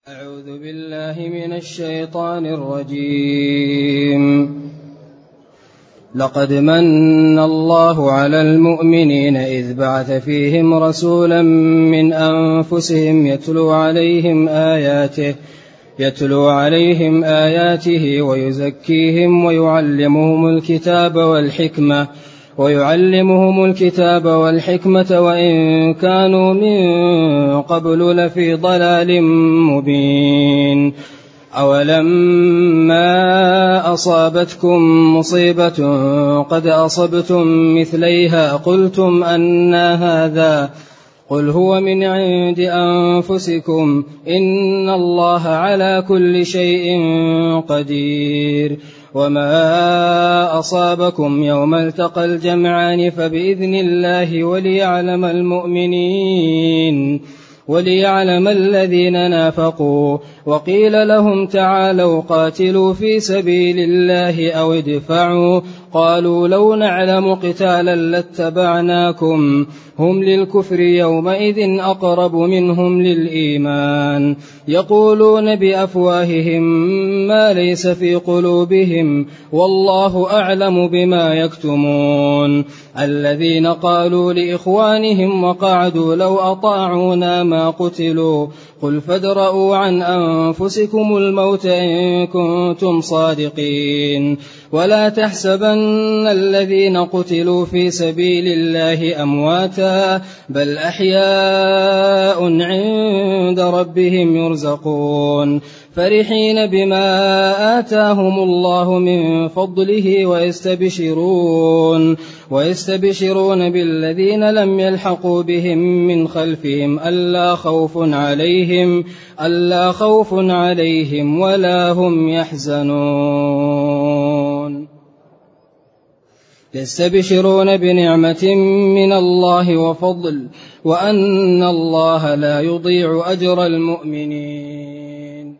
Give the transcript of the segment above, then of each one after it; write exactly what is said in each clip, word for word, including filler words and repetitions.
أعوذ بالله من الشيطان الرجيم. لقد من الله على المؤمنين إذ بعث فيهم رسولا من أنفسهم يتلو عليهم آياته يتلو عليهم آياته ويزكيهم ويعلمهم الكتاب والحكمة ويعلمهم الكتاب والحكمة وإن كانوا من قبل لفي ضلال مبين. أولما أصابتكم مصيبة قد أصبتم مثليها قلتم أنى هذا قل هو من عند أنفسكم إن الله على كل شيء قدير. وما أصابكم يوم التقى الجمعان فبإذن الله وليعلم المؤمنين وليعلم الذين نافقوا. وقيل لهم تعالوا قاتلوا في سبيل الله أو ادفعوا قالوا لو نعلم قتالا لاتبعناكم هم للكفر يومئذ أقرب منهم للإيمان يقولون بأفواههم ما ليس في قلوبهم والله أعلم بما يكتمون. الذين قالوا لإخوانهم وقعدوا لو أطاعونا ما قتلوا قل فادرءوا عن أنفسكم الموت إن كنتم صادقين. ولا تحسبن الذين قتلوا في سبيل الله أمواتا بل أحياء عند ربهم يرزقون فرحين بما آتاهم الله من فضله ويستبشرون ويستبشرون بالذين لم يلحقوا بهم من خلفهم ألا خوف عليهم ألا خوف عليهم ولا هم يحزنون. يستبشرون بنعمة من الله وفضل وأن الله لا يضيع أجر المؤمنين.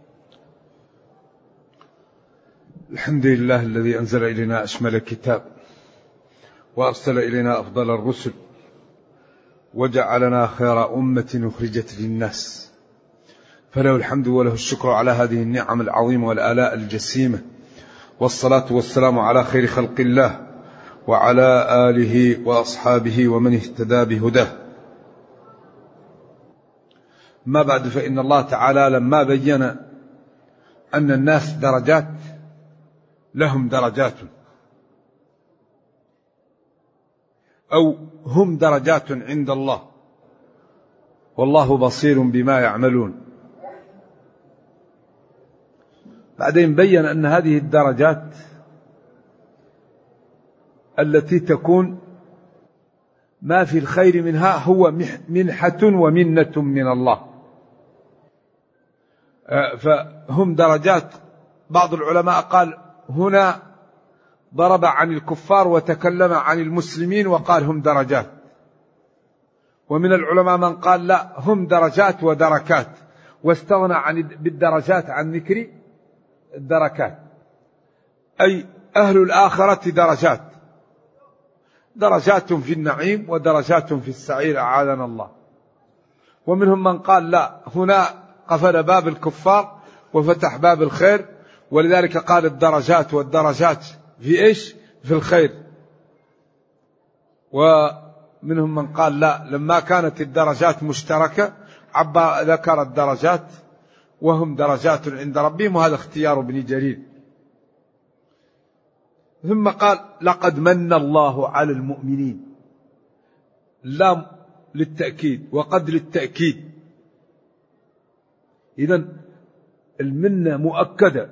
الحمد لله الذي أنزل إلينا أشمل الكتاب وأرسل إلينا أفضل الرسل وجعلنا خير أمة أخرجت للناس فله الحمد وله الشكر على هذه النعم العظيمة والآلاء الجسيمة. والصلاة والسلام على خير خلق الله وعلى آله وأصحابه ومن اهتدى بهداه. ما بعد، فإن الله تعالى لما بين أن الناس درجات لهم درجات أو هم درجات عند الله والله بصير بما يعملون. بعدين بين أن هذه الدرجات التي تكون ما في الخير منها هو منحة ومنة من الله، فهم درجات. بعض العلماء قال هنا ضرب عن الكفار وتكلم عن المسلمين وقال هم درجات، ومن العلماء من قال لا هم درجات ودركات واستغنى عن بالدرجات عن ذكر الدركات، أي أهل الآخرة درجات درجات في النعيم ودرجات في السعير أعاذنا الله. ومنهم من قال لا هنا قفل باب الكفار وفتح باب الخير، ولذلك قال الدرجات والدرجات في إيش؟ في الخير. ومنهم من قال لا لما كانت الدرجات مشتركة عبا ذكر الدرجات وهم درجات عند ربهم، وهذا اختيار ابن جرير. ثم قال لقد من الله على المؤمنين، لام للتأكيد وقد للتأكيد، إذن المنة مؤكدة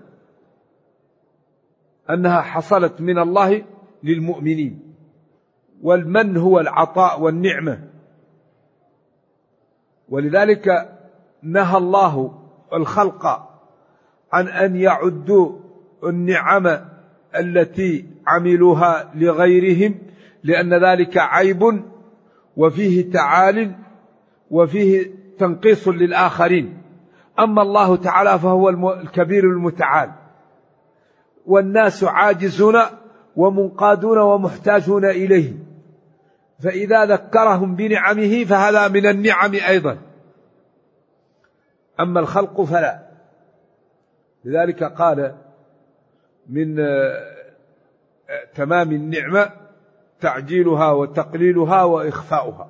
أنها حصلت من الله للمؤمنين، والمن هو العطاء والنعمة. ولذلك نهى الله الخلق عن أن يعدوا النعم التي عملوها لغيرهم، لأن ذلك عيب وفيه تعال وفيه تنقيص للآخرين. أما الله تعالى فهو الكبير المتعال، والناس عاجزون ومنقادون ومحتاجون إليه، فإذا ذكرهم بنعمه فهذا من النعم أيضا. أما الخلق فلا. لذلك قال من تمام النعمة تعجيلها وتقليلها وإخفاؤها،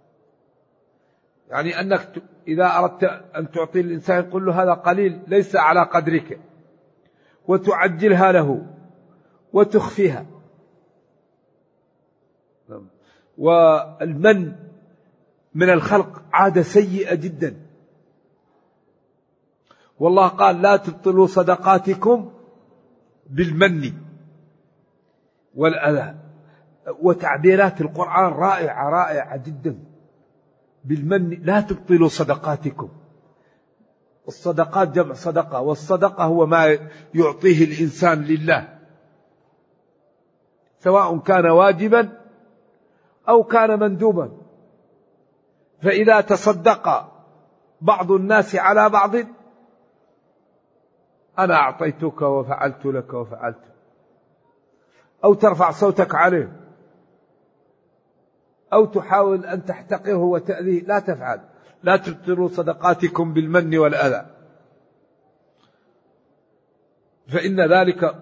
يعني أنك إذا أردت أن تعطي الإنسان قل له هذا قليل ليس على قدرك، وتعجلها له وتخفيها. والمن من الخلق عادة سيئة جدا، والله قال لا تبطلوا صدقاتكم بالمن والأذى. وتعبيرات القرآن رائعة رائعة جدا. بالمن لا تبطلوا صدقاتكم. الصدقات جمع صدقة، والصدقة هو ما يعطيه الإنسان لله، سواء كان واجبا أو كان مندوبا. فإذا تصدق بعض الناس على بعض، أنا أعطيتك وفعلت لك وفعلت، أو ترفع صوتك عليه، أو تحاول أن تحتقره وتأذيه، لا تفعل. لا تبطلوا صدقاتكم بالمن والأذى، فإن ذلك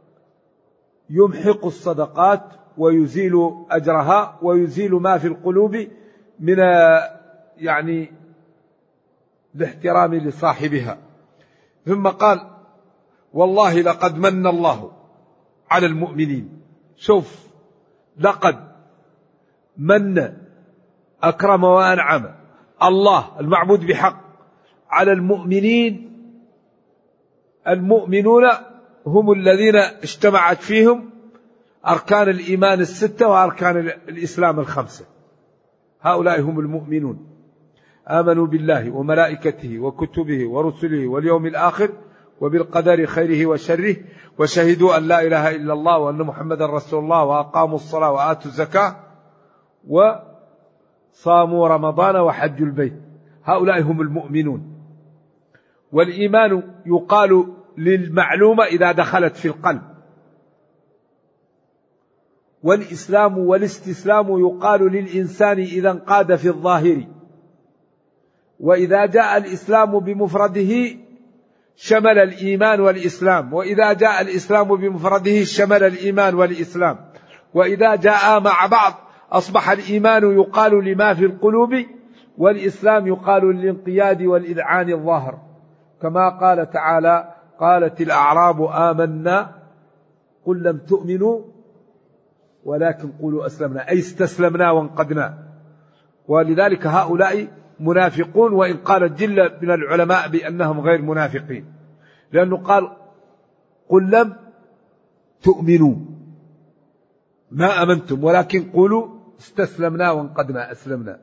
يمحق الصدقات ويزيل أجرها ويزيل ما في القلوب من يعني الاحترام لصاحبها. ثم قال والله لقد من الله على المؤمنين. شوف، لقد من أكرم وأنعم الله المعبود بحق على المؤمنين. المؤمنون هم الذين اجتمعت فيهم أركان الإيمان الستة وأركان الإسلام الخمسة. هؤلاء هم المؤمنون، آمنوا بالله وملائكته وكتبه ورسله واليوم الآخر وبالقدر خيره وشره، وشهدوا أن لا إله إلا الله وأن محمدا رسول الله، وأقاموا الصلاة وآتوا الزكاة وصاموا رمضان وحجوا البيت. هؤلاء هم المؤمنون. والإيمان يقال للمعلومة إذا دخلت في القلب، والإسلام والاستسلام يقال للإنسان إذا انقاد في الظاهر. وإذا جاء الإسلام بمفرده شمل الإيمان والإسلام، وإذا جاء الإسلام بمفرده شمل الإيمان والإسلام، وإذا جاء مع بعض أصبح الإيمان يقال لما في القلوب، والإسلام يقال للانقياد والإذعان الظاهر، كما قال تعالى قالت الأعراب آمنا قل لم تؤمنوا ولكن قولوا أسلمنا، أي استسلمنا وانقدنا. ولذلك هؤلاء منافقون، وإن قال الجل من العلماء بأنهم غير منافقين، لأنه قال قل لم تؤمنوا ما أمنتم ولكن قولوا استسلمنا وانقدنا أسلمنا.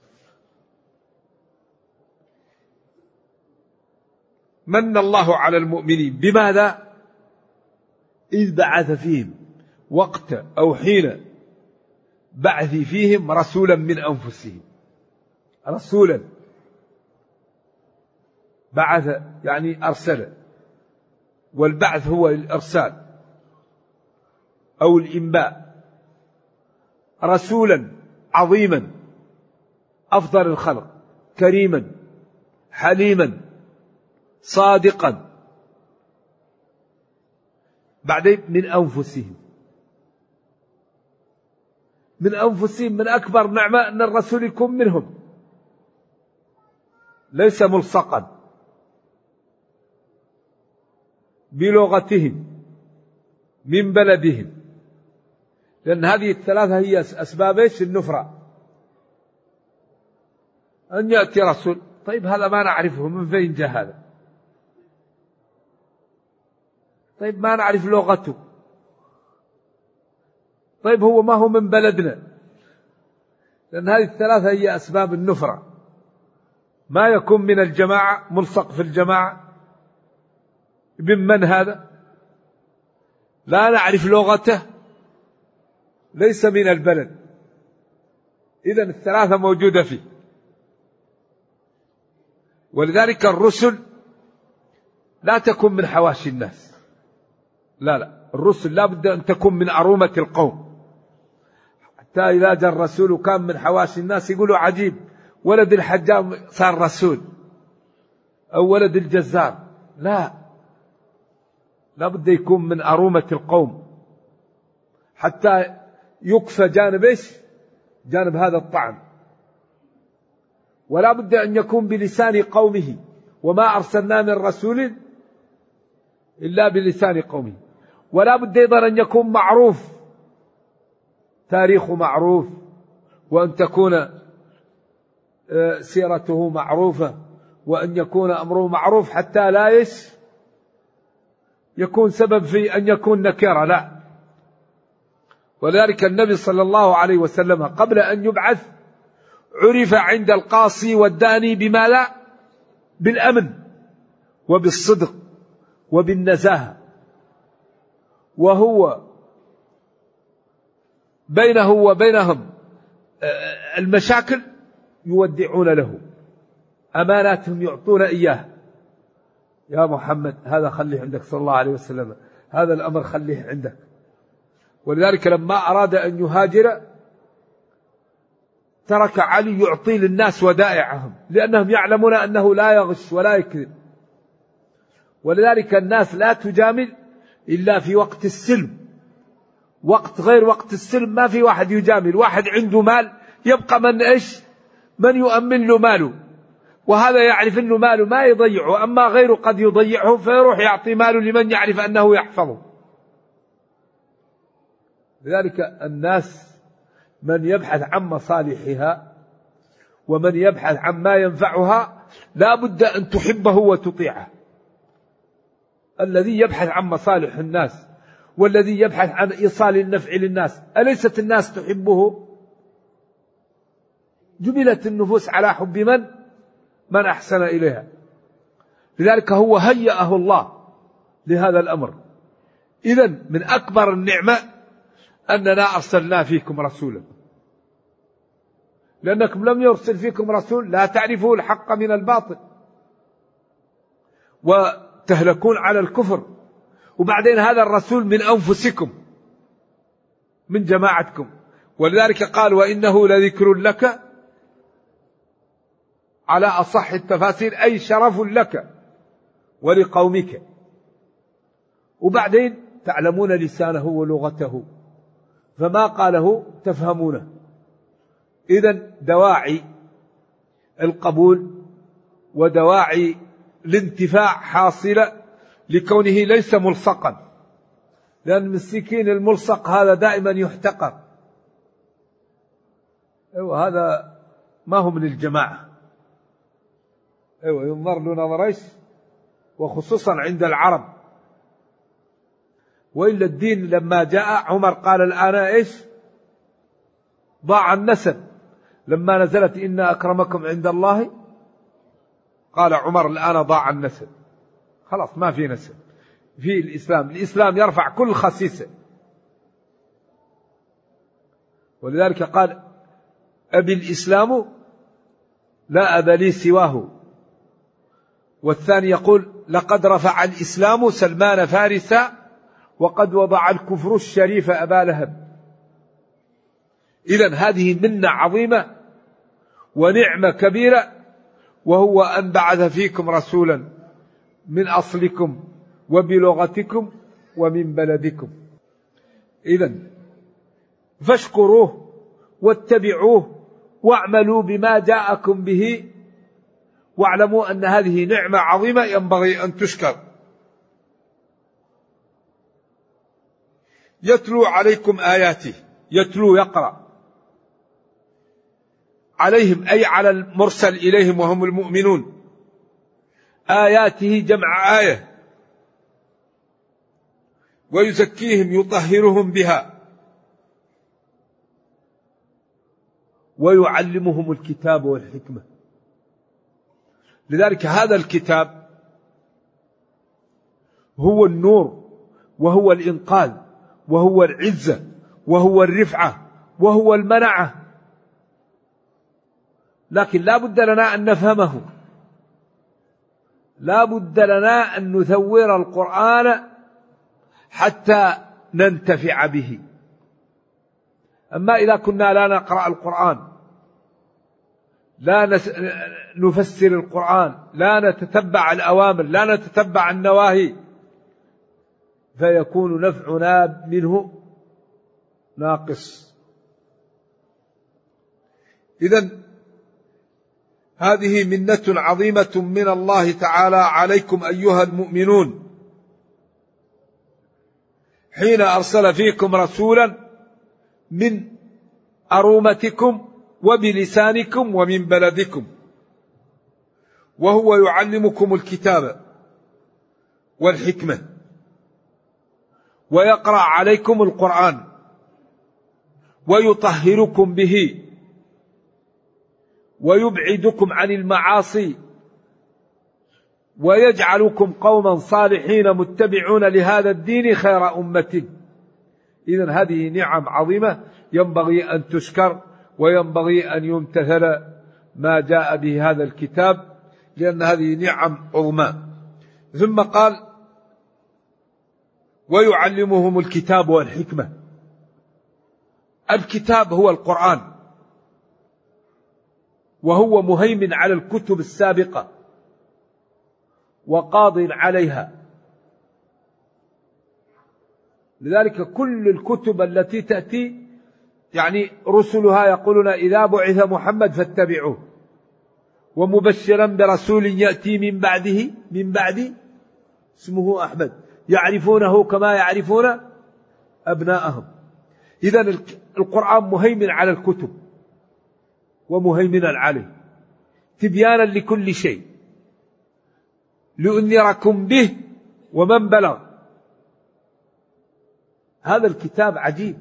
من الله على المؤمنين بماذا؟ إذ بعث فيهم وقت أو حين بعث فيهم رسولا من أنفسهم. رسولا بعث يعني أرسل، والبعث هو الإرسال أو الإنباء. رسولا عظيما أفضل الخلق، كريما حليما صادقا، بعدين من أنفسهم. من أنفسهم من أكبر نعمة أن الرسول يكون منهم، ليس ملصقا بلغتهم من بلدهم، لأن هذه الثلاثة هي أسباب إيش النفرة. أن يأتي رسول، طيب هذا ما نعرفه، من فين جاء هذا؟ طيب ما نعرف لغته، طيب هو ما هو من بلدنا. لأن هذه الثلاثة هي أسباب النفرة. ما يكون من الجماعة ملصق في الجماعة، بمن هذا؟ لا نعرف لغته، ليس من البلد. إذن الثلاثة موجودة فيه. ولذلك الرسل لا تكون من حواشي الناس، لا لا، الرسل لا بد أن تكون من أرومة القوم. حتى إذا جاء الرسول كان من حواشي الناس يقولوا عجيب، ولد الحجام صار رسول. أو ولد الجزار، لا، لا بد يكون من أرومة القوم حتى يكفى جانب إيش؟ جانب هذا الطعن. ولا بد أن يكون بلسان قومه، وما أرسلنا من رسول إلا بلسان قومه. ولا بد أيضا أن يكون معروف، تاريخه معروف، وأن تكون سيرته معروفة، وأن يكون أمره معروف حتى لا يش يكون سبب في أن يكون نكرة، لا. ولذلك النبي صلى الله عليه وسلم قبل أن يبعث عرف عند القاصي والداني بما لا، بالأمن وبالصدق وبالنزاهة، وهو بينه وبينهم المشاكل يودعون له، أماناتهم يعطون إياه. يا محمد هذا خليه عندك صلى الله عليه وسلم، هذا الأمر خليه عندك. ولذلك لما أراد أن يهاجر ترك علي يعطي للناس ودائعهم، لأنهم يعلمون أنه لا يغش ولا يكذب. ولذلك الناس لا تجامل إلا في وقت السلم، وقت غير وقت السلم ما في واحد يجامل. واحد عنده مال يبقى من إيش؟ من يؤمن له ماله، وهذا يعرف أنه ماله ما يضيعه، أما غيره قد يضيعه فيروح يعطي ماله لمن يعرف أنه يحفظه. لذلك الناس من يبحث عن مصالحها ومن يبحث عن ما ينفعها لا بد أن تحبه وتطيعه. الذي يبحث عن مصالح الناس والذي يبحث عن إيصال النفع للناس، أليست الناس تحبه؟ جبلت النفوس على حب من؟ من أحسن إليها. لذلك هو هيأه الله لهذا الأمر. إذن من أكبر النعمة أننا أرسلنا فيكم رسولا، لأنكم لم يرسل فيكم رسول لا تعرفوا الحق من الباطل وتهلكون على الكفر. وبعدين هذا الرسول من أنفسكم، من جماعتكم. ولذلك قال وإنه لذكر لك، على أصح التفاسير أي شرف لك ولقومك. وبعدين تعلمون لسانه ولغته، فما قاله تفهمونه. إذن دواعي القبول ودواعي الانتفاع حاصلة لكونه ليس ملصقا، لأن المسكين الملصق هذا دائما يحتقر. أيوة هذا ما هو من الجماعة. أيوة ينظر له نظريش، وخصوصا عند العرب. وإلا الدين لما جاء عمر قال الآن إيش؟ ضاع النسب. لما نزلت إن أكرمكم عند الله قال عمر الآن ضاع النسب، خلاص ما في نسب في الإسلام. الإسلام يرفع كل خسيسة. ولذلك قال أبي الإسلام لا أبا لي سواه. والثاني يقول لقد رفع الإسلام سلمان فارسا وقد وضع الكفر الشريف أبا لهب. إذن هذه منة عظيمة ونعمة كبيرة، وهو أن بعث فيكم رسولا من أصلكم وبلغتكم ومن بلدكم. إذن فاشكروه واتبعوه واعملوا بما جاءكم به، واعلموا أن هذه نعمة عظيمة ينبغي أن تشكر. يتلو عليكم آياته، يتلو يقرأ عليهم أي على المرسل إليهم وهم المؤمنون، آياته جمع آية، ويزكيهم يطهرهم بها، ويعلمهم الكتاب والحكمة. لذلك هذا الكتاب هو النور وهو الإنقاذ وهو العزة وهو الرفعة وهو المنعة. لكن لا بد لنا أن نفهمه، لا بد لنا أن نثور القرآن حتى ننتفع به. أما إذا كنا لا نقرأ القرآن لا نفسر القرآن، لا نتتبع الأوامر، لا نتتبع النواهي، فيكون نفعنا منه ناقص. إذن هذه منة عظيمة من الله تعالى عليكم أيها المؤمنون، حين أرسل فيكم رسولا من أرومتكم وبلسانكم ومن بلدكم، وهو يعلمكم الكتاب والحكمة ويقرأ عليكم القرآن ويطهركم به ويبعدكم عن المعاصي ويجعلكم قوما صالحين متبعون لهذا الدين خير أمة. إذن هذه نعم عظيمة ينبغي أن تشكر، وينبغي أن يمتثل ما جاء به هذا الكتاب، لأن هذه نعم عظمى. ثم قال ويعلمهم الكتاب والحكمة. الكتاب هو القرآن، وهو مهيمن على الكتب السابقة وقاض عليها، لذلك كل الكتب التي تأتي يعني رسلها يقولون إذا بعث محمد فاتبعوه، ومبشرا برسول يأتي من بعده من بعد اسمه أحمد يعرفونه كما يعرفون أبناءهم. إذن القرآن مهيمن على الكتب ومهيمنا عليه تبيانا لكل شيء، لأنذركم به ومن بلغ. هذا الكتاب عجيب،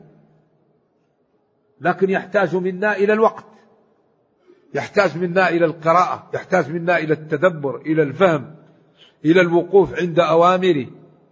لكن يحتاج منا إلى الوقت، يحتاج منا إلى القراءة، يحتاج منا إلى التدبر، إلى الفهم، إلى الوقوف عند أوامره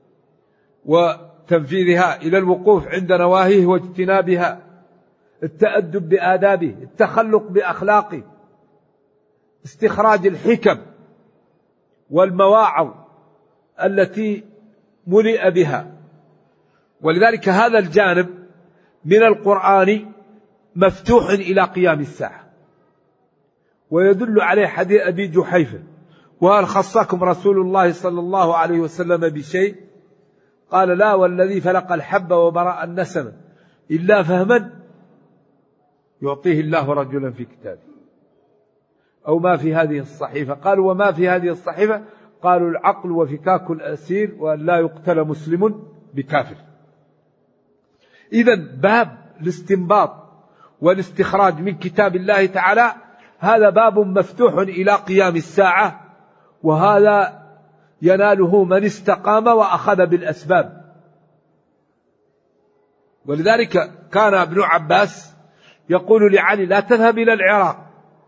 وتنفيذها، إلى الوقوف عند نواهيه واجتنابها، التأدب بآدابه، التخلق بأخلاقه، استخراج الحكم والمواعظ التي ملئ بها. ولذلك هذا الجانب من القرآن مفتوح إلى قيام الساعة، ويدل عليه حديث أبي جحيفة: وهل خصكم رسول الله صلى الله عليه وسلم بشيء؟ قال: لا والذي فلق الحب وبرأ النسمة إلا فهما يعطيه الله رجلا في كتابه، أو ما في هذه الصحيفة. قالوا: وما في هذه الصحيفة؟ قالوا: العقل وفكاك الأسير وأن لا يقتل مسلم بكافر. إذن باب الاستنباط والاستخراج من كتاب الله تعالى هذا باب مفتوح إلى قيام الساعة، وهذا يناله من استقام وأخذ بالأسباب. ولذلك كان ابن عباس يقول لعلي: لا تذهب إلى العراق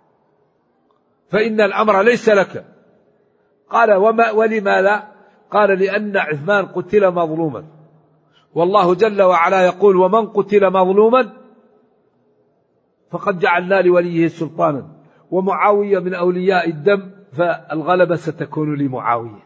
فإن الأمر ليس لك. قال: وما ولماذا؟ قال: لأن عثمان قتل مظلوما، والله جل وعلا يقول: ومن قتل مظلوما فقد جعلنا لوليه سلطانا، ومعاوية من أولياء الدم، فالغلبة ستكون لمعاوية.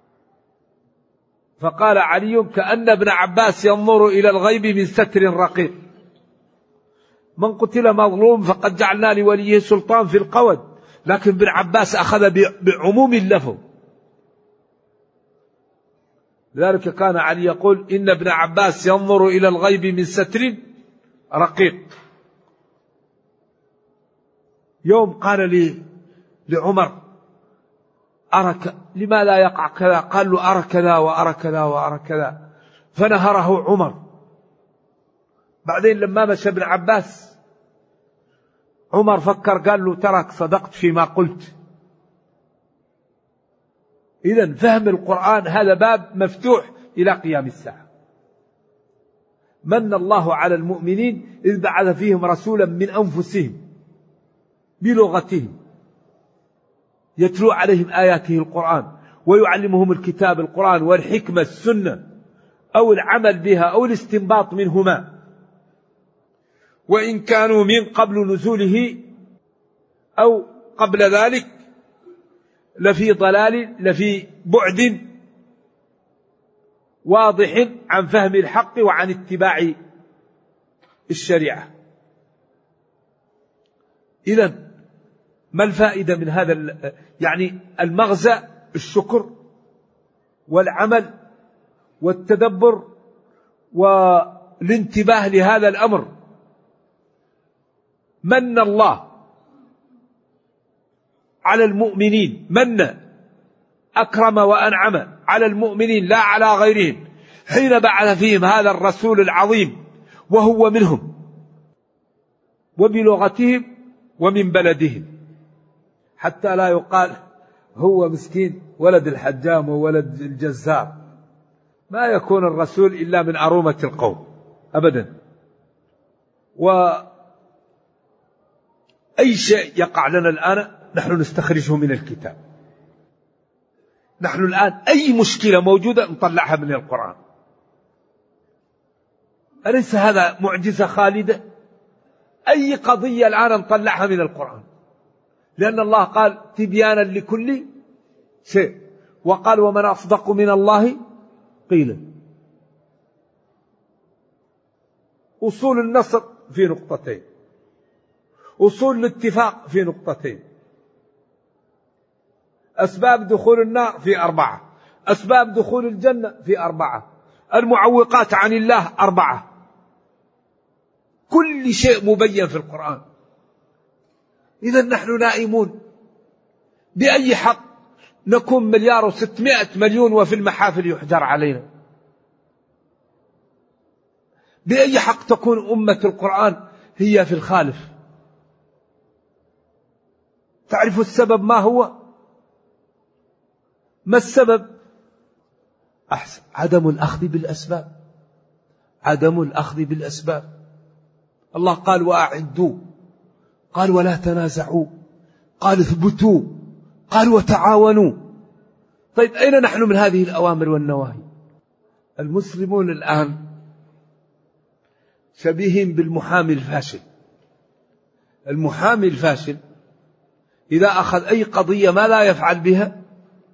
فقال علي: كأن ابن عباس ينظر إلى الغيب من ستر رقيق، من قتل مظلوم فقد جعلنا لوليه سلطان في القود، لكن ابن عباس أخذ بعموم اللفظ. لذلك كان علي يقول: إن ابن عباس ينظر إلى الغيب من ستر رقيق. يوم قال لي لعمر: أرك لما لا يقع كذا؟ قال له: أرى كذا وأرى كذا وأرى كذا، فنهره عمر. بعدين لما مشى ابن عباس عمر فكر، قال له: ترك صدقت فيما قلت. إذن فهم القرآن هذا باب مفتوح إلى قيام الساعة. من الله على المؤمنين إذ بعث فيهم رسولا من أنفسهم بلغتهم يتلو عليهم آياته القرآن ويعلمهم الكتاب القرآن والحكمة السنة، أو العمل بها أو الاستنباط منهما. وإن كانوا من قبل نزوله أو قبل ذلك لفي ضلال لفي بعد واضح عن فهم الحق وعن اتباع الشريعة. إذن ما الفائدة من هذا؟ يعني المغزى الشكر والعمل والتدبر والانتباه لهذا الأمر. من الله على المؤمنين، من أكرم وأنعم على المؤمنين لا على غيرهم، حين بعث فيهم هذا الرسول العظيم وهو منهم وبلغتهم ومن بلدهم، حتى لا يقال هو مسكين ولد الحجام وولد الجزار. ما يكون الرسول إلا من أرومة القوم أبدا. وأي شيء يقع لنا الآن نحن نستخرجه من الكتاب. نحن الآن أي مشكلة موجودة نطلعها من القرآن. أليس هذا معجزة خالدة؟ أي قضية الآن نطلعها من القرآن، لأن الله قال تبيانا لكل شيء، وقال ومن أصدق من الله قيلا. أصول النصر في نقطتين، أصول الاتفاق في نقطتين، أسباب دخول النار في أربعة، أسباب دخول الجنة في أربعة، المعوقات عن الله أربعة. كل شيء مبين في القرآن. إذا نحن نائمون. بأي حق نكون مليار وستمائة مليون وفي المحافل يحجر علينا؟ بأي حق تكون أمة القرآن هي في الخالف؟ تعرف السبب ما هو؟ ما السبب؟ أحسن، عدم الأخذ بالأسباب. عدم الأخذ بالأسباب. الله قال وأعدوا، قال ولا تنازعوا، قال اثبتوا، قال وتعاونوا. طيب أين نحن من هذه الأوامر والنواهي؟ المسلمون الآن شبيهين بالمحامي الفاشل. المحامي الفاشل إذا أخذ أي قضية ما لا يفعل بها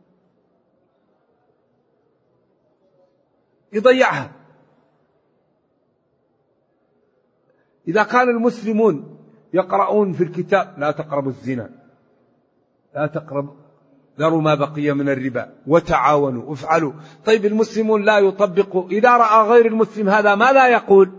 يضيعها. إذا كان المسلمون يقرؤون في الكتاب لا تقربوا الزنا، لا تقربوا، ذروا ما بقي من الربا، وتعاونوا، افعلوا. طيب المسلمون لا يطبقوا، إذا رأى غير المسلم هذا ما لا يقول؟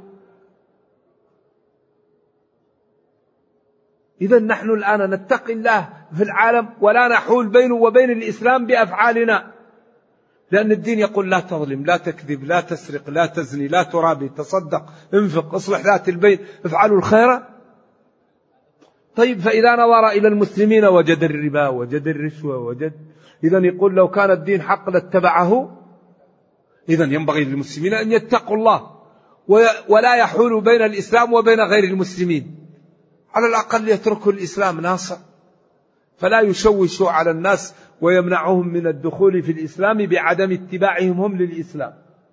إذا نحن الآن نتقي الله في العالم ولا نحول بينه وبين الإسلام بأفعالنا، لأن الدين يقول لا تظلم، لا تكذب، لا تسرق، لا تزني، لا ترابي، تصدق، انفق، اصلح ذات البين، افعلوا الخير. طيب فإذا نظر إلى المسلمين وجد الربا، وجد الرشوة، وجد، إذن يقول لو كان الدين حق لاتبعه. إذن ينبغي للمسلمين أن يتقوا الله ولا يحول بين الإسلام وبين غير المسلمين، على الأقل يتركوا الإسلام ناصع، فلا يشوشوا على الناس ويمنعهم من الدخول في الإسلام بعدم اتباعهم هم للإسلام.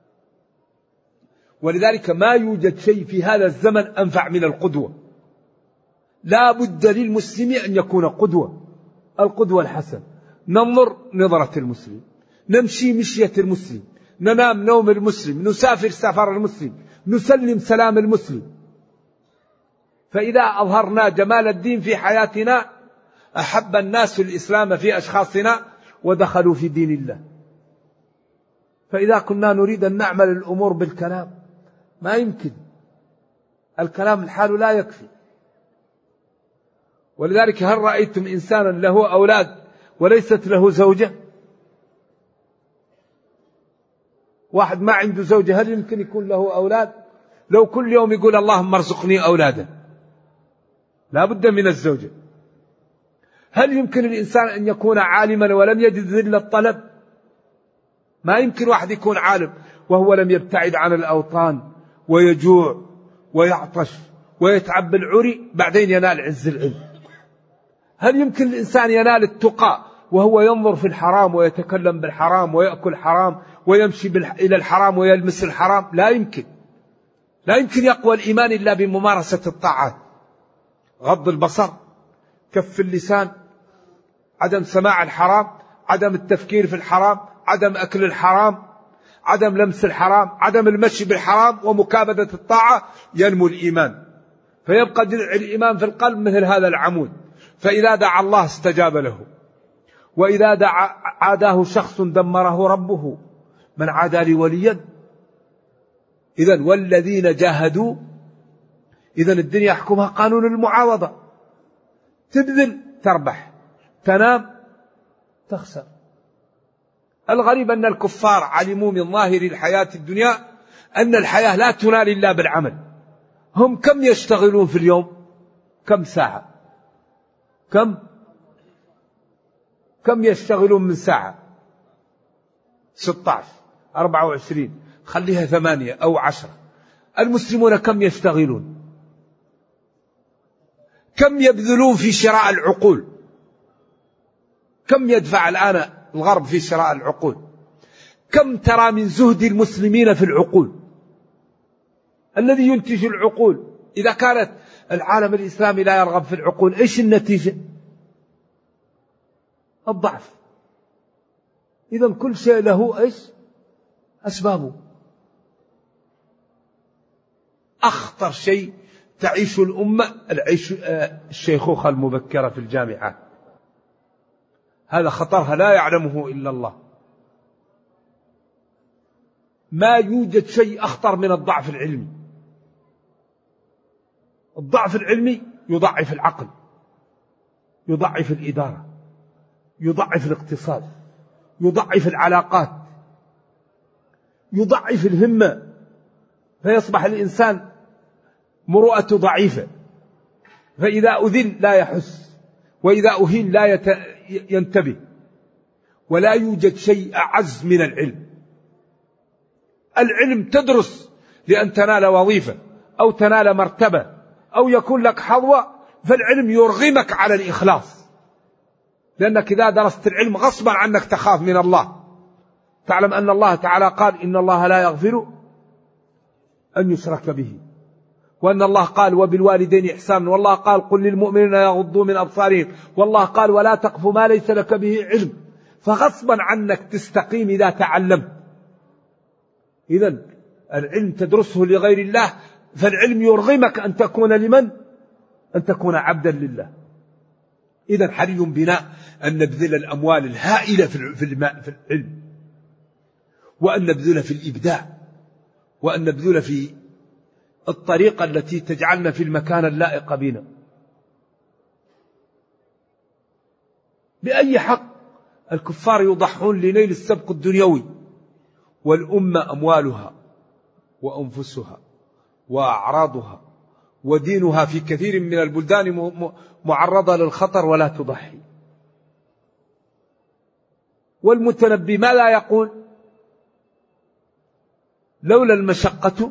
ولذلك ما يوجد شيء في هذا الزمن أنفع من القدوة. لا بد للمسلم أن يكون قدوة، القدوة الحسن. ننظر نظرة المسلم، نمشي مشية المسلم، ننام نوم المسلم، نسافر سفر المسلم، نسلم سلام المسلم. فإذا أظهرنا جمال الدين في حياتنا أحب الناس الإسلام في أشخاصنا ودخلوا في دين الله. فإذا كنا نريد أن نعمل الأمور بالكلام ما يمكن، الكلام الحال لا يكفي. ولذلك هل رأيتم إنسانا له أولاد وليست له زوجة؟ واحد ما عنده زوجة هل يمكن يكون له أولاد؟ لو كل يوم يقول اللهم ارزقني أولادا، لا بد من الزوجة. هل يمكن الإنسان أن يكون عالما ولم يجد ذل الطلب؟ ما يمكن واحد يكون عالم وهو لم يبتعد عن الأوطان ويجوع ويعطش ويتعب بالعري بعدين ينال عز العلم. هل يمكن الإنسان ينال التقى وهو ينظر في الحرام ويتكلم بالحرام ويأكل حرام ويمشي إلى الحرام ويلمس الحرام؟ لا يمكن. لا يمكن يقوى الإيمان إلا بممارسة الطاعات. غض البصر، كف اللسان، عدم سماع الحرام، عدم التفكير في الحرام، عدم أكل الحرام، عدم لمس الحرام، عدم المشي بالحرام، ومكابدة الطاعة، ينمو الإيمان. فيبقى جذع الإيمان في القلب مثل هذا العمود، فإذا دعا الله استجاب له، وإذا دعا عاداه شخص دمره ربه. من عادى لي وليا. إذن والذين جاهدوا، إذن الدنيا يحكمها قانون المعاوضة. تبذل تربح، تنام تخسر. الغريب أن الكفار علموا من ظاهر الحياة الدنيا أن الحياة لا تنال إلا بالعمل. هم كم يشتغلون في اليوم؟ كم ساعة؟ كم كم يشتغلون من ساعة؟ ستة عشر، أربعة وعشرين، خليها ثمانية أو عشرة. المسلمون كم يشتغلون؟ كم يبذلون في شراء العقول؟ كم يدفع الآن الغرب في شراء العقول؟ كم ترى من زهد المسلمين في العقول الذي ينتج العقول؟ إذا كانت العالم الإسلامي لا يرغب في العقول، إيش النتيجة؟ الضعف. إذن كل شيء له إيش أسبابه. أخطر شيء تعيش الأمة العيش الشيخوخة المبكرة في الجامعات. هذا خطرها لا يعلمه إلا الله. ما يوجد شيء أخطر من الضعف العلمي. الضعف العلمي يضعف العقل، يضعف الإدارة، يضعف الاقتصاد، يضعف العلاقات، يضعف الهمة، فيصبح الإنسان مروءته ضعيفة، فإذا أذل لا يحس، وإذا أهين لا يت... ينتبه. ولا يوجد شيء أعز من العلم. العلم تدرس لأن تنال وظيفة أو تنال مرتبة أو يكون لك حظوة، فالعلم يرغمك على الإخلاص، لأنك إذا درست العلم غصبا عنك تخاف من الله. تعلم أن الله تعالى قال إن الله لا يغفر أن يشرك به، وأن الله قال وبالوالدين إحسانا، والله قال قل للمؤمنين يغضوا من أبصارهم، والله قال ولا تقف ما ليس لك به علم. فغصبا عنك تستقيم إذا تعلمت. إذن العلم تدرسه لغير الله، فالعلم يرغمك أن تكون لمن؟ أن تكون عبدا لله. إذن حري بنا أن نبذل الأموال الهائلة في العلم، وأن نبذل في الإبداع، وأن نبذل في الطريقة التي تجعلنا في المكان اللائق بنا. بأي حق الكفار يضحون لنيل السبق الدنيوي، والأمة أموالها وأنفسها وأعراضها ودينها في كثير من البلدان معرضة للخطر ولا تضحي. والمتنبي ما لا يقول؟ لولا المشقة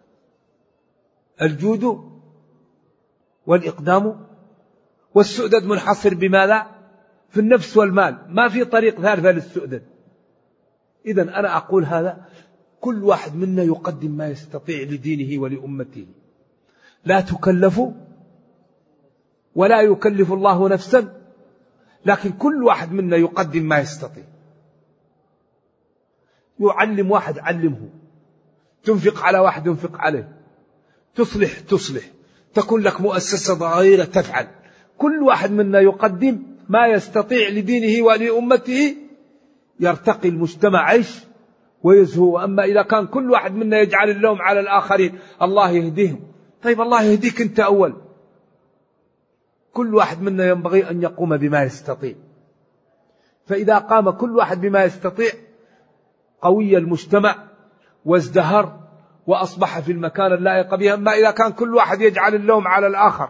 الجود والإقدام، والسؤدد منحصر بماذا؟ في النفس والمال، ما في طريق ثالثة للسؤدد. إذن أنا أقول هذا، كل واحد منا يقدم ما يستطيع لدينه ولأمته. لا تكلفوا ولا يكلف الله نفسا، لكن كل واحد منا يقدم ما يستطيع. يعلم واحد علمه، تنفق على واحد ينفق عليه، تصلح تصلح، تكون لك مؤسسة صغيرة تفعل. كل واحد منا يقدم ما يستطيع لدينه ولأمته، يرتقي المجتمع عيش ويزهو. أما إذا كان كل واحد منا يجعل اللوم على الآخرين، الله يهديهم. طيب الله يهديك أنت أول. كل واحد منا ينبغي أن يقوم بما يستطيع، فإذا قام كل واحد بما يستطيع قوي المجتمع وازدهر وأصبح في المكان اللائق به. أما إذا كان كل واحد يجعل اللوم على الآخر،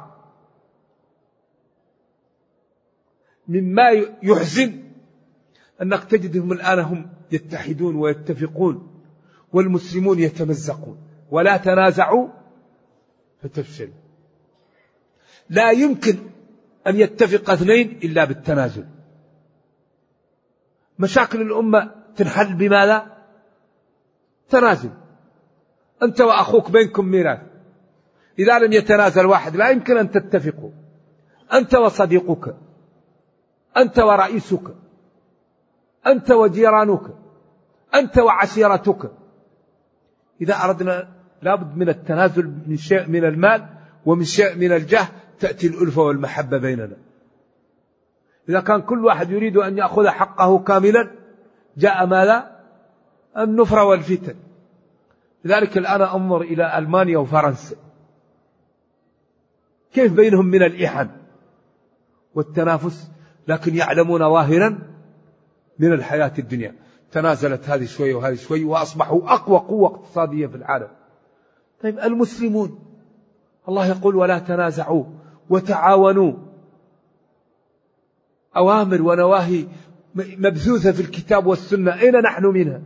مما يحزن أنك تجدهم الآن هم يتحدون ويتفقون، والمسلمون يتمزقون. ولا تنازعوا فتفشلوا. لا يمكن أن يتفق اثنين إلا بالتنازل. مشاكل الأمة تنحل بماذا؟ تنازل. أنت وأخوك بينكم ميراث، إذا لم يتنازل واحد لا يمكن أن تتفقوا. أنت وصديقك، أنت ورئيسك، أنت وجيرانك، أنت وعشيرتك. إذا أردنا لابد من التنازل من شيء من المال ومن شيء من الجاه، تأتي الألفة والمحبة بيننا. إذا كان كل واحد يريد أن يأخذ حقه كاملا جاء ماذا؟ النفرة والفتن. لذلك الآن أنظر إلى ألمانيا وفرنسا كيف بينهم من الإحن والتنافس، لكن يعلمون ظاهرا من الحياة الدنيا. تنازلت هذه شوي وهذه شوي وأصبحوا أقوى قوة اقتصادية في العالم. طيب المسلمون الله يقول ولا تنازعوا وتعاونوا، أوامر ونواهي مبثوثة في الكتاب والسنة، أين نحن منها؟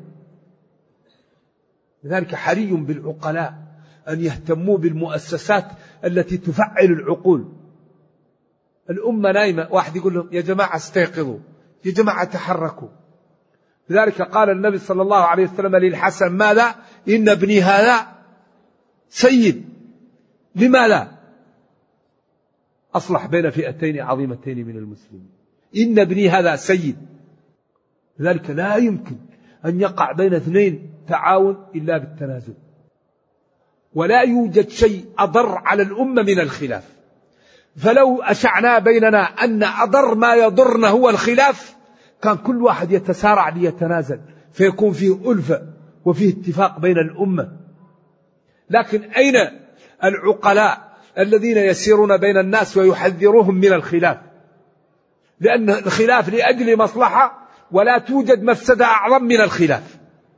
لذلك حري بالعقلاء أن يهتموا بالمؤسسات التي تفعل العقول. الأمة نايمة، واحد يقول لهم يا جماعة استيقظوا، يا جماعة تحركوا. لذلك قال النبي صلى الله عليه وسلم للحسن ماذا؟ إن ابني هذا سيد. لماذا؟ أصلح بين فئتين عظيمتين من المسلمين. إن ابني هذا سيد. لذلك لا يمكن أن يقع بين اثنين تعاون إلا بالتنازل، ولا يوجد شيء أضر على الأمة من الخلاف. فلو أشعنا بيننا أن أضر ما يضرنا هو الخلاف كان كل واحد يتسارع ليتنازل، فيكون فيه ألفة وفيه اتفاق بين الأمة. لكن أين العقلاء الذين يسيرون بين الناس ويحذروهم من الخلاف؟ لأن الخلاف لأجل مصلحة، ولا توجد مفسدة أعظم من الخلاف.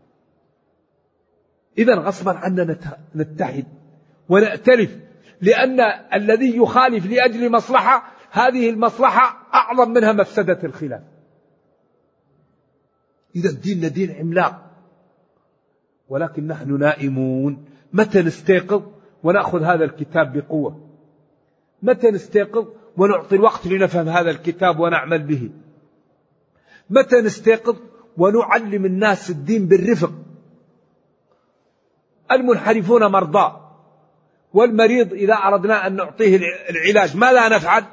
إذن غصبا عنا نتحد ونأتلف، لأن الذي يخالف لأجل مصلحة هذه المصلحة أعظم منها مفسدة الخلاف. إذا ديننا دين عملاق، ولكن نحن نائمون. متى نستيقظ ونأخذ هذا الكتاب بقوة؟ متى نستيقظ ونعطي الوقت لنفهم هذا الكتاب ونعمل به؟ متى نستيقظ ونعلم الناس الدين بالرفق؟ المنحرفون مرضى، والمريض إذا أردنا أن نعطيه العلاج ماذا نفعل؟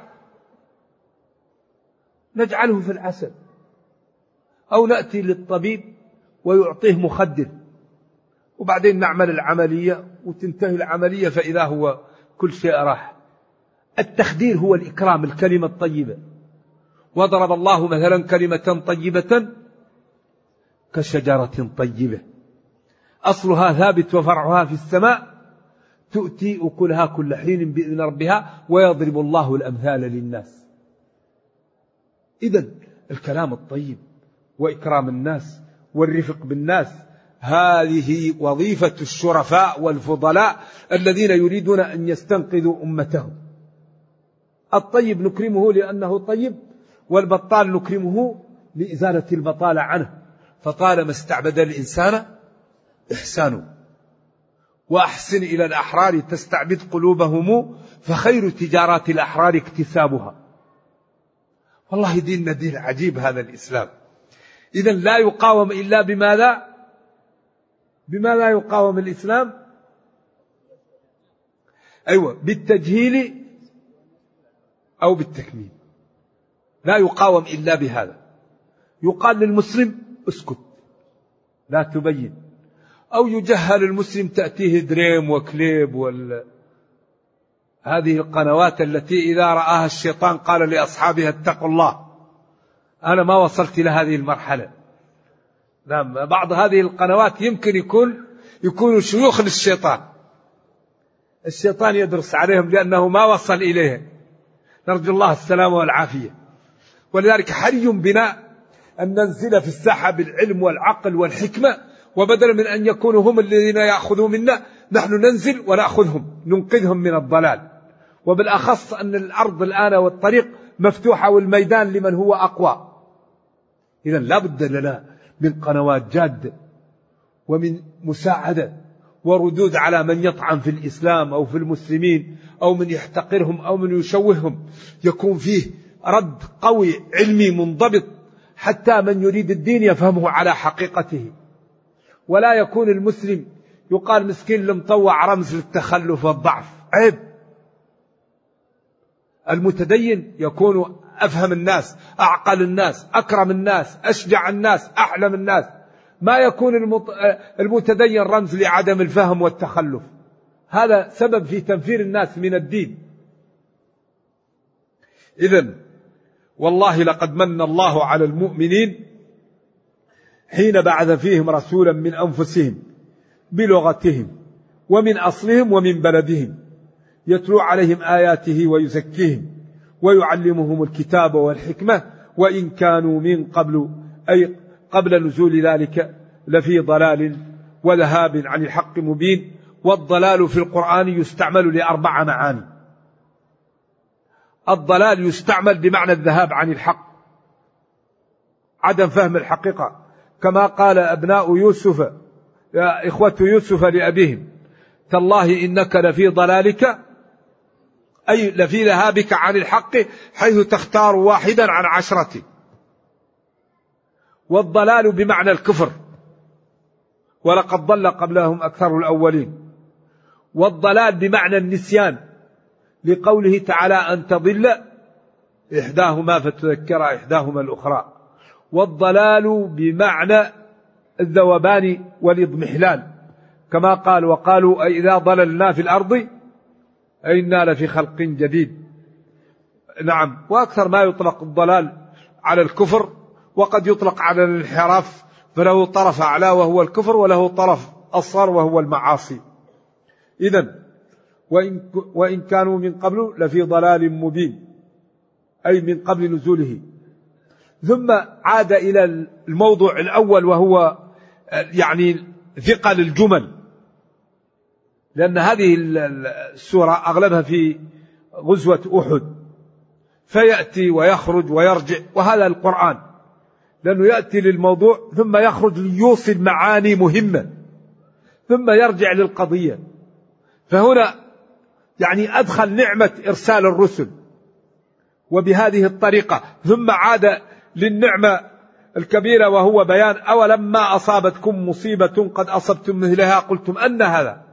نجعله في العسل، أو نأتي للطبيب ويعطيه مخدر، وبعدين نعمل العملية وتنتهي العملية فإذا هو كل شيء راح. التخدير هو الإكرام، الكلمة الطيبة. وضرب الله مثلا كلمة طيبة كشجرة طيبة أصلها ثابت وفرعها في السماء تؤتي أكلها كل حين بإذن ربها ويضرب الله الأمثال للناس. إذن الكلام الطيب وإكرام الناس والرفق بالناس هذه وظيفة الشرفاء والفضلاء الذين يريدون أن يستنقذوا أمتهم. الطيب نكرمه لأنه طيب، والبطال نكرمه لإزالة البطالة عنه. فطالما استعبد الإنسان إحسانه، وأحسن إلى الأحرار تستعبد قلوبهم، فخير تجارات الأحرار اكتسابها. والله ديننا دين عجيب هذا الإسلام. إذن لا يقاوم إلا بماذا؟ بما لا يقاوم الإسلام؟ أيوة، بالتجهيل أو بالتكميل. لا يقاوم إلا بهذا. يقال للمسلم اسكت لا تبين، أو يجهل المسلم تأتيه دريم وكليب وال... هذه القنوات التي إذا رآها الشيطان قال لأصحابها اتقوا الله. أنا ما وصلت إلى هذه المرحلة. نعم، بعض هذه القنوات يمكن يكون يكونوا شيوخ للشيطان، الشيطان يدرس عليهم لأنه ما وصل إليه. نرجو الله السلامة والعافية. ولذلك حري بنا أن ننزل في الساحة بالعلم والعقل والحكمة، وبدلا من أن يكونوا هم الذين يأخذوا منا نحن ننزل ونأخذهم ننقذهم من الضلال. وبالأخص أن الأرض الآن والطريق مفتوحة والميدان لمن هو أقوى. إذن لا بد لنا من قنوات جادة ومن مساعدة وردود على من يطعن في الإسلام أو في المسلمين أو من يحتقرهم أو من يشوههم. يكون فيه رد قوي علمي منضبط حتى من يريد الدين يفهمه على حقيقته، ولا يكون المسلم يقال مسكين المطوع رمز للتخلف والضعف. عيب. المتدين يكون أفهم الناس، أعقل الناس، أكرم الناس، أشجع الناس، أحلم الناس. ما يكون المتدين رمز لعدم الفهم والتخلف. هذا سبب في تنفير الناس من الدين. إذن والله لقد من الله على المؤمنين حين بعث فيهم رسولا من أنفسهم بلغتهم ومن أصلهم ومن بلدهم يتلو عليهم آياته ويزكيهم ويعلمهم الكتاب والحكمة وإن كانوا من قبل أي قبل نزول ذلك لفي ضلال وذهاب عن الحق مبين. والضلال في القرآن يستعمل لأربع معاني. الضلال يستعمل بمعنى الذهاب عن الحق، عدم فهم الحقيقة، كما قال أبناء يوسف يا إخوة يوسف لأبيهم تالله إنك لفي ضلالك أي لفي ذهابك عن الحق حيث تختار واحدا عن عشرة. والضلال بمعنى الكفر، ولقد ضل قبلهم أكثر الأولين. والضلال بمعنى النسيان، لقوله تعالى أن تضل إحداهما فتذكر إحداهما الأخرى. والضلال بمعنى الذوبان والإضمحلال، كما قال وقالوا أي إذا ضللنا في الأرض أئنا لفي خلق جديد. نعم. وأكثر ما يطلق الضلال على الكفر، وقد يطلق على الانحراف، فله طرف أعلى وهو الكفر، وله طرف أصغر وهو المعاصي. إذن وإن, وإن كانوا من قبل لفي ضلال مبين أي من قبل نزوله. ثم عاد إلى الموضوع الأول وهو يعني ثقل الجمل، لأن هذه السورة أغلبها في غزوة أحد، فيأتي ويخرج ويرجع، وهذا القرآن لأنه يأتي للموضوع ثم يخرج ليوصل معاني مهمة ثم يرجع للقضية. فهنا يعني أدخل نعمة إرسال الرسل وبهذه الطريقة، ثم عاد للنعمة الكبيرة وهو بيان أولما أصابتكم مصيبة قد أصبتم مثلها قلتم أن هذا،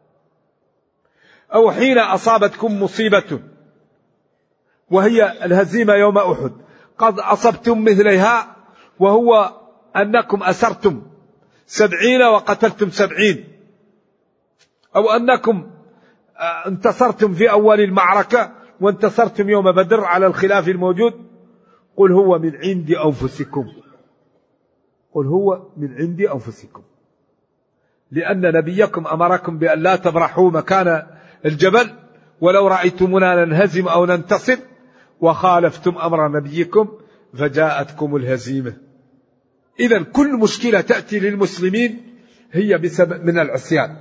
أو حين أصابتكم مصيبة وهي الهزيمة يوم أحد قد أصبتم مثلها، وهو أنكم أسرتم سبعين وقتلتم سبعين، أو أنكم انتصرتم في أول المعركة وانتصرتم يوم بدر على الخلاف الموجود. قل هو من عند أنفسكم، قل هو من عند أنفسكم، لأن نبيكم أمركم بأن لا تبرحوا مكان الجبل ولو رأيتمنا ننهزم أو ننتصر، وخالفتم أمر نبيكم فجاءتكم الهزيمة. إذن كل مشكلة تأتي للمسلمين هي بسبب من العصيان.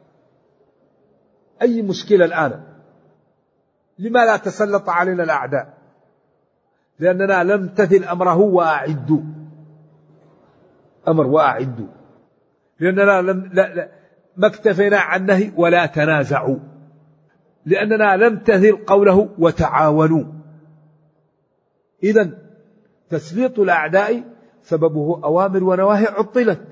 أي مشكلة الآن لما لا تسلط علينا الأعداء؟ لأننا لم نمتثل أمره وأعدوا، أمر وأعدوا، لأننا لم لا لا ما اكتفينا عن نهي ولا تنازعوا، لأننا لم نمتثل قوله وتعاونوا. إذن تسليط الأعداء سببه أوامر ونواهي عطلت.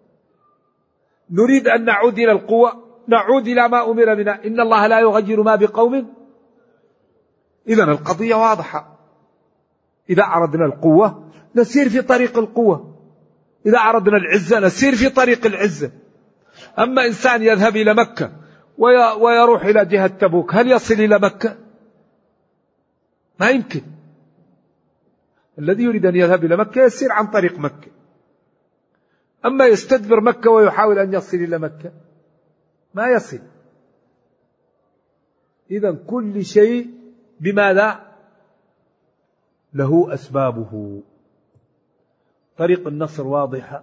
نريد أن نعود إلى القوة، نعود إلى ما أمر بنا، إن الله لا يغير ما بقوم. إذن القضية واضحة، إذا أردنا القوة نسير في طريق القوة، إذا أردنا العزة نسير في طريق العزة. أما إنسان يذهب إلى مكة ويروح إلى جهة تبوك، هل يصل إلى مكة؟ ما يمكن. الذي يريد أن يذهب إلى مكة يسير عن طريق مكة، أما يستدبر مكة ويحاول أن يصل إلى مكة ما يصل. إذن كل شيء بماذا؟ له أسبابه. طريق النصر واضحة،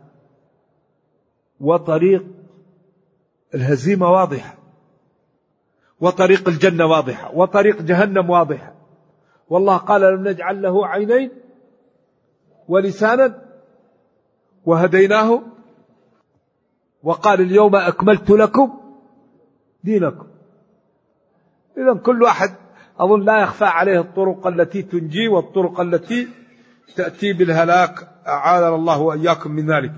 وطريق الهزيمة واضحة، وطريق الجنة واضحة، وطريق جهنم واضحة. والله قال لم نجعل له عينين ولسانا وهديناه، وقال اليوم أكملت لكم دينكم. إذن كل واحد أظن لا يخفى عليه الطرق التي تنجي والطرق التي تأتي بالهلاك، أعاذنا الله وإياكم من ذلك.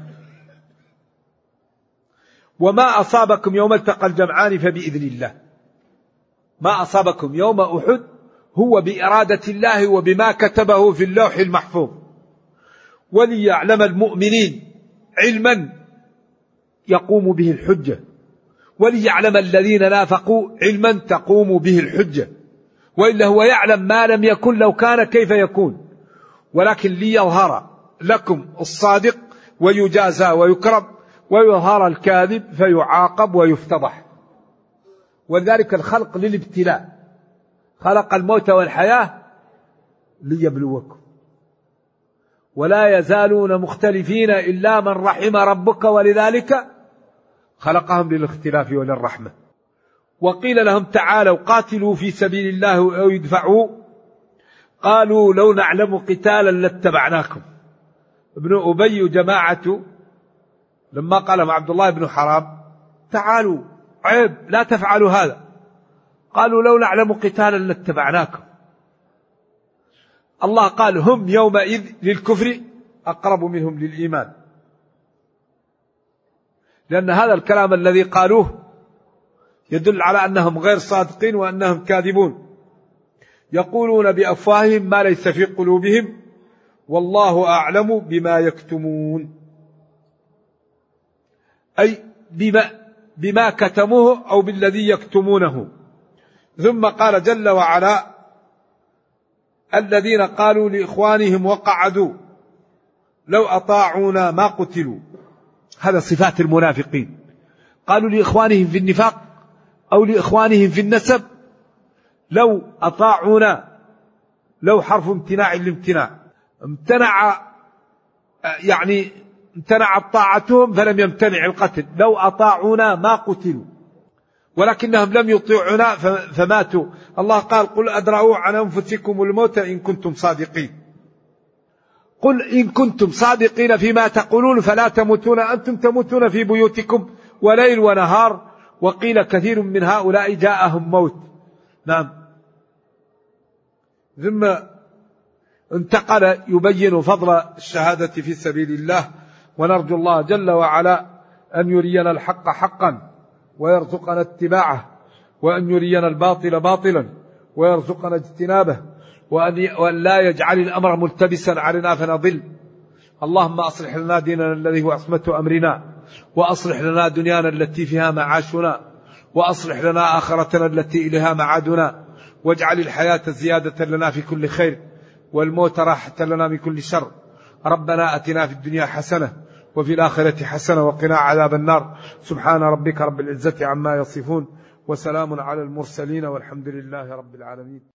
وما أصابكم يوم التقى الجمعان فبإذن الله. ما أصابكم يوم أحد هو بإرادة الله وبما كتبه في اللوح المحفوظ، وليعلم المؤمنين علما يقوم به الحجة، وليعلم الذين نافقوا علما تقوم به الحجة، وإلا هو يعلم ما لم يكن لو كان كيف يكون. ولكن ليظهر لكم الصادق ويجازى ويكرم، ويظهر الكاذب فيعاقب ويفتضح. ولذلك الخلق للابتلاء، خلق الموت والحياة ليبلوكم، ولا يزالون مختلفين إلا من رحم ربك، ولذلك خلقهم للاختلاف وللرحمة. وقيل لهم تعالوا قاتلوا في سبيل الله أو يدفعوا، قالوا لو نعلم قتالا لاتبعناكم. ابن أبي وجماعته لما قال مع عبد الله بن حرام تعالوا عيب لا تفعلوا هذا، قالوا لو نعلم قتالا لاتبعناكم. الله قال هم يومئذ للكفر أقرب منهم للإيمان، لأن هذا الكلام الذي قالوه يدل على أنهم غير صادقين وأنهم كاذبون. يقولون بأفواههم ما ليس في قلوبهم والله أعلم بما يكتمون، أي بما, بما كتموه أو بالذي يكتمونه. ثم قال جل وعلا الذين قالوا لإخوانهم وقعدوا لو أطاعونا ما قتلوا. هذا صفات المنافقين، قالوا لإخوانهم في النفاق أو لإخوانهم في النسب لو أطاعونا، لو حرف امتناع الامتناع، امتنع يعني امتنعت طاعتهم فلم يمتنع القتل، لو أطاعونا ما قتلوا، ولكنهم لم يطيعونا فماتوا. الله قال قل أدرأوا عن أنفسكم الموت إن كنتم صادقين. قل إن كنتم صادقين فيما تقولون فلا تموتون أنتم تموتون في بيوتكم وليل ونهار، وقيل كثير من هؤلاء جاءهم موت. نعم. ثم انتقل يبين فضل الشهادة في سبيل الله، ونرجو الله جل وعلا أن يرينا الحق حقا ويرزقنا اتباعه، وأن يرينا الباطل باطلا ويرزقنا اجتنابه، وأن لا يجعل الأمر ملتبسا علينا فنضل. اللهم أصلح لنا ديننا الذي هو عصمة أمرنا، وأصلح لنا دنيانا التي فيها معاشنا، وأصلح لنا آخرتنا التي إليها معادنا، واجعل الحياة زيادة لنا في كل خير والموت راحة لنا من كل شر. ربنا أتنا في الدنيا حسنة وفي الآخرة حسنة وقنا عذاب النار. سبحان ربك رب العزة عما يصفون، وسلام على المرسلين، والحمد لله رب العالمين.